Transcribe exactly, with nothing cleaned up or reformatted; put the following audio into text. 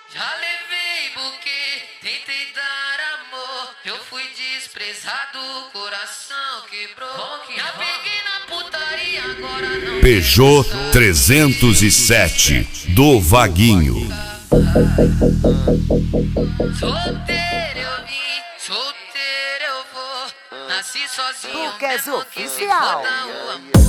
Já levei buquê, tentei dar amor. Eu fui desprezado, coração quebrou. Já peguei na putaria, agora não. Peugeot trezentos e sete do Vaguinho. Solteiro eu vim, solteiro eu vou. Nasci sozinho, Lucas mesmo que se Oficial. foda o amor.